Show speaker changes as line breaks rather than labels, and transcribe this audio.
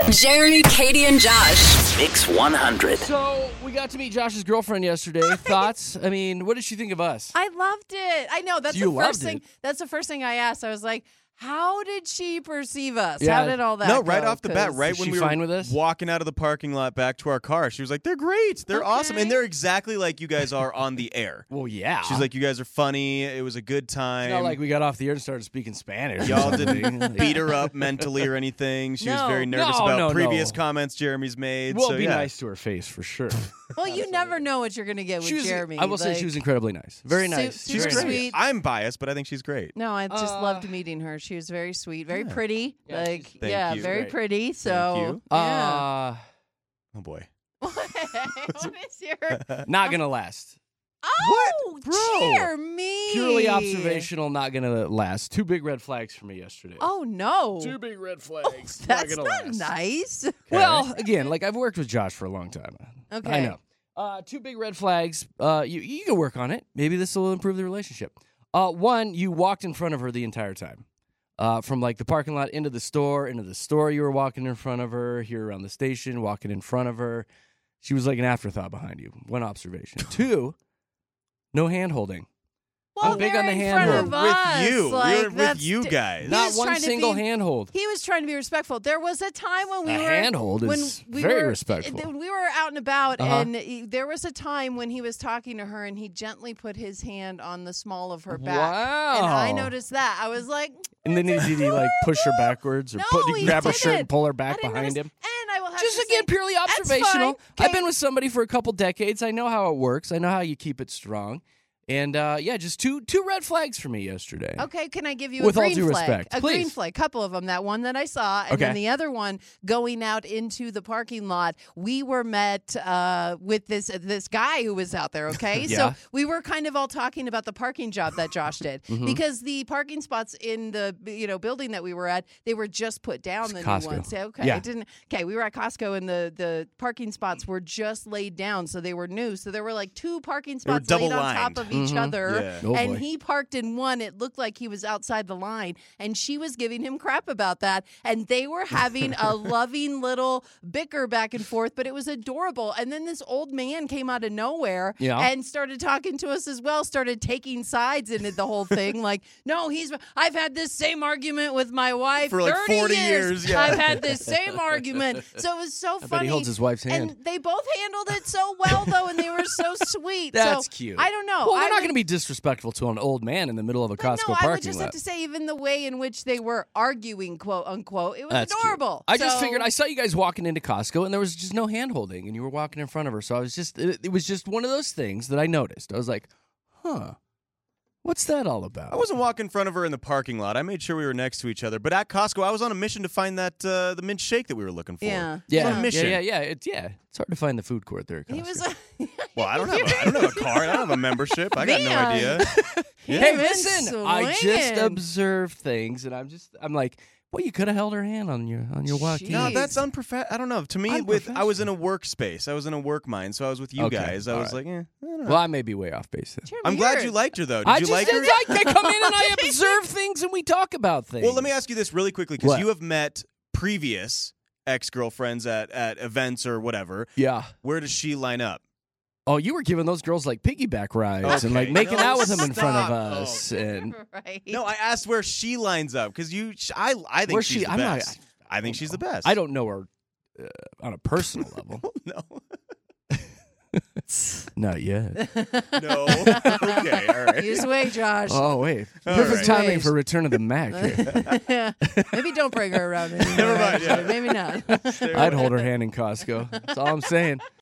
Jeremy, Katie, and Josh.
Mix 100.
So, we got to meet Josh's girlfriend yesterday. Thoughts? I mean, what did she think of us?
I loved it. I know. That's
You
the first
loved
thing.
it.
That's the first thing I asked. I was like, how did she perceive us?
Yeah.
How did all that
No,
go?
right off the bat,
'Cause-
right
Is
when
she
we
fine
were
with us?
walking out of the parking lot back to our car, she was like, they're great. They're awesome. And they're exactly like you guys are on the air.
Well, yeah.
She's like, you guys are funny. It was a good time.
It's not like we got off the air and started speaking Spanish. or
Y'all
something.
didn't beat her up mentally or anything. She was
No.
very nervous
No,
about
no,
previous
no.
comments Jeremy's made.
We'll
so,
be
yeah.
nice to her face for sure.
Well, you never know what you're going to get with
She was,
Jeremy.
I will say she was incredibly nice. Very nice.
Super
Very nice.
sweet.
I'm biased, but I think she's great.
No, I just loved meeting her. She was very sweet, very pretty.
Yeah,
Like,
she's-
Thank
yeah,
you.
very
Great.
pretty. So,
you.
yeah.
Oh, boy.
What is your?
Not gonna last.
Oh,
Bro.
Jeremy.
Purely observational, not gonna last. Two big red flags for me yesterday.
Oh no,
Two big red flags.
that's
gonna
not
last.
nice.
Well, again, like I've worked with Josh for a long time.
Okay.
I know. Two big red flags. You can work on it. Maybe this will improve the relationship. One, you walked in front of her the entire time. From like the parking lot into the store you were walking in front of her, here around the station, walking in front of her. She was like an afterthought behind you. One observation. Two, no hand holding.
Well,
I'm big
they're
on the
in
hand
front
hold.
of
With
us.
you.
Like,
We're with
that's
you guys.
He
Not
was
one
trying to
single
be-
handhold.
He was trying to be respectful. There was a time when we
A
were
handhold
when
is
we
very
were,
respectful.
when we were out and about,
Uh-huh.
and there was a time when he was talking to her, and he gently put his hand on the small of her back.
Wow.
And I noticed that. I was like,
And then did he like push her backwards or
No, he
grab her shirt and
didn't.
pull her
I
back
didn't
behind
notice.
him?
And I will have
Just
to
again,
say,
purely
that's
observational.
fine.
I've
Okay.
been with somebody for a couple decades. I know how it works. I know how you keep it strong. And yeah, just two red flags for me yesterday.
Okay, can I give you
With
a
all
green
due
flag?
respect,
A green
please.
flag, couple of them. That one that I saw, and then
Okay.
the other one going out into the parking lot. We were met with this guy who was out there. Okay,
Yeah.
so we were kind of all talking about the parking job that Josh did
Mm-hmm.
because the parking spots in the building that we were at, they were just put down, the
Costco.
new ones. Okay,
Yeah.
it didn't. Okay, we were at Costco and the parking spots were just laid down, so they were new. So there were like two parking
They were
spots laid on
double-lined.
top of each other.
Yeah.
Oh,
And
boy.
he parked in one. It looked like he was outside the line, and she was giving him crap about that. And they were having a loving little bicker back and forth, but it was adorable. And then this old man came out of nowhere
Yeah.
and started talking to us as well, started taking sides in the whole thing. Like, no, I've had this same argument with my wife
For like
30
40 years, yeah.
I've had this same argument. So it was so
bet
funny.
he holds his wife's hand.
And they both handled it so well, though, and they were so sweet.
That's
So,
cute.
I don't know.
Well,
I
they're not
would-
going to be disrespectful to an old man in the middle of a
but
Costco
no,
parking
I would just
lot.
have to say, even the way in which they were arguing, quote unquote, it was
That's cute.
adorable.
I just
So-
figured I saw you guys walking into Costco and there was just no hand holding and you were walking in front of her. So I was just it was just one of those things that I noticed. I was like, huh. What's that all about?
I wasn't walking in front of her in the parking lot. I made sure we were next to each other. But at Costco, I was on a mission to find that the mint shake that we were looking for.
Yeah.
yeah,
on a mission.
yeah. It's hard to find the food court there at Costco.
He was.
Well, I don't have a card. I don't have a membership. I got no
Man.
idea. Yeah.
Hey,
been
listen, I just
swinging.
observe things and I'm like, well, you could have held her hand on your walk.
Jeez.
No, that's unprofessional. I don't know. To me, I was in a
Unprofessional.
workspace. I was in a work mind, so I was with you
Okay,
guys. I
all
was
right.
like, I don't know.
Well, I may be way off base then.
Jeremy,
I'm glad
you're-
you liked her, though. Did
I
you
just
like her?
I come in and I observe things and we talk about things.
Well, let me ask you this really quickly, because
What?
you have met previous ex-girlfriends at events or whatever.
Yeah.
Where does she line up?
Oh, you were giving those girls like piggyback rides and like
Okay.
making
No,
out with them in front of
stop.
us. And
Right.
No, I asked where she lines up, because I think
Where's
she's
she?
the
I'm not-
best. I think she's the best.
I don't know her on a personal level.
No.
Not yet.
No. Okay, all right.
Use way, Josh.
Oh, wait.
All
Perfect
right.
timing for Return of the Mac. here.
Maybe don't bring her around anymore.
Never mind, yeah.
actually. Maybe not.
I'd hold her hand in Costco. That's all I'm saying.